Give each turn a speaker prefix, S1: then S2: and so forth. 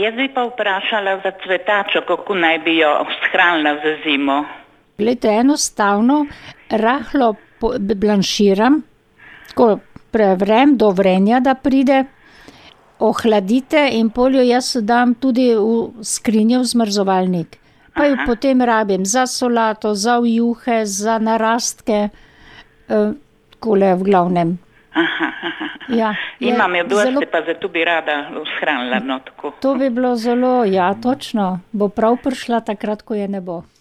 S1: Jaz bi pa vprašala za cvetačo, kako naj bi jo shranila za zimo.
S2: Glejte, enostavno, rahlo blanširam, tako prevrem do vrenja, da pride, ohladite in pol jo jaz dam tudi v skrinjo v zmrzovalnik. Pa jo potem rabim za solato, za v juhe, za narastke, takole v glavnem. Ja,
S1: imam jo dosti, pa zato bi rada shranila, no tako.
S2: To bi bilo zelo, ja, točno, bo prav prišla takrat, ko je ne bo.